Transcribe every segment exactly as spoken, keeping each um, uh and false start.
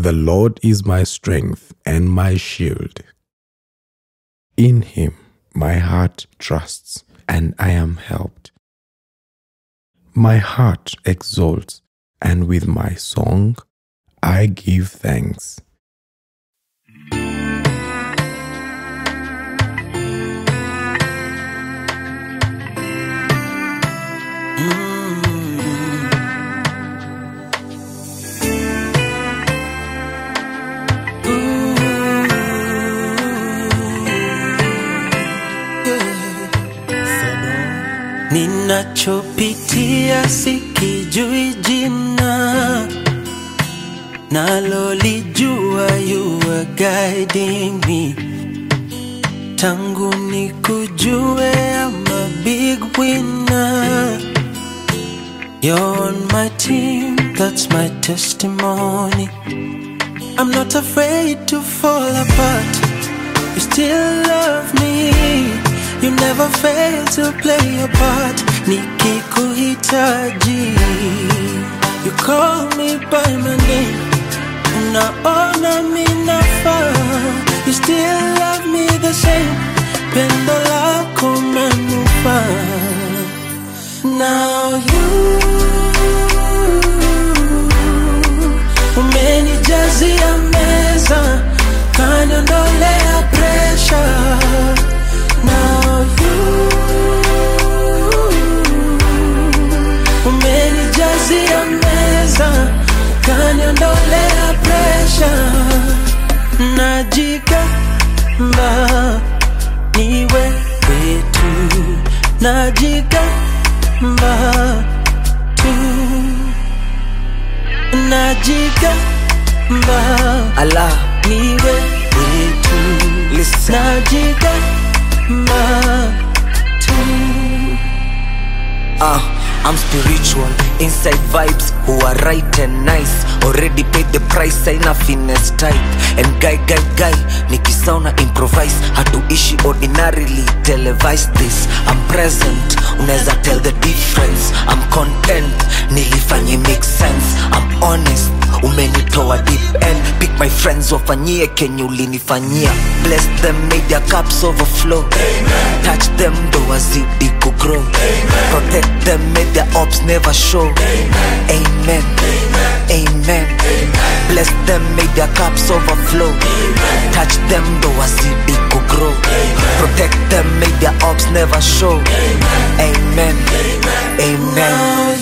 The Lord is my strength and my shield. In him my heart trusts, and I am helped. My heart exalts, and with my song I give thanks. Ninachopitia sikijui jina, nalolijua you are guiding me. Tangu nikujue I'm a big winner. You're on my team, that's my testimony. I'm not afraid to fall apart. You still love me. You never fail to play your part. Nikikuhitaji, you call me by my name. Unaona mimi nafaa. You still love me the same. Pendo lako manufaa. Now you umenijazia meza, kaniondolea pressure. Now you umenijazia meza, kaniondolea pressure. Najigamba ni wewe tu, najigamba tu, najigamba Allah ni wewe tu. Listen. Najigamba Ah, uh, I'm spiritual, inside vibes who are right and nice. Already paid the price, sina finesse type. And guy, guy, guy, nikisauna improvise. Hatuishi ordinarily, televise this. I'm present, unaweza tell the difference. I'm content, nilifanyi make sense. I'm honest, umenitoa deep end. Pick my friends, wafanyie kenye ulinifanyia. Bless them, make their cups overflow. Amen. Touch them, do wazidi kugrow. Amen. Protect them, make their ops never show. Amen. Amen. Amen. Amen. Amen. Bless them, make their cups overflow. Amen. Touch them, do wazidi kugrow. Amen. Protect them, make their ops never show. Amen. Amen. Amen. Amen.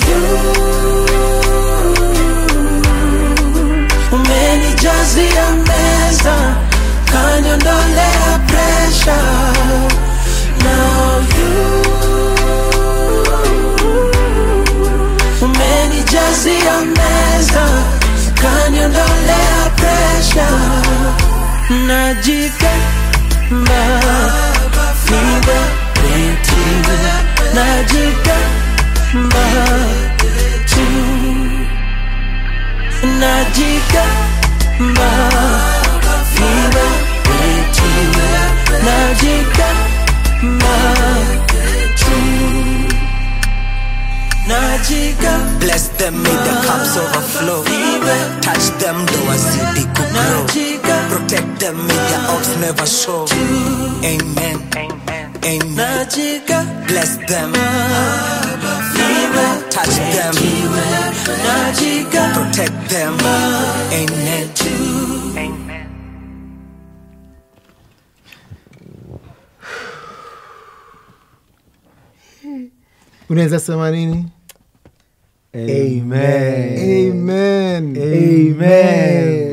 Umenijazia meza, kaniondolea pressure. Now you umenijazia meza, kaniondolea pressure. Najigamba niwe wetu, najigamba tu, najigamba niwe wetu, najigamba tu, najigamba. Bless them, make their cups overflow. Touch them, do a city could grow. Protect them, make their ops never show. Amen. Amen. Bless them. Touch them. Protect them. Amen. Unaweza sema nini? Amen. Amen. Amen.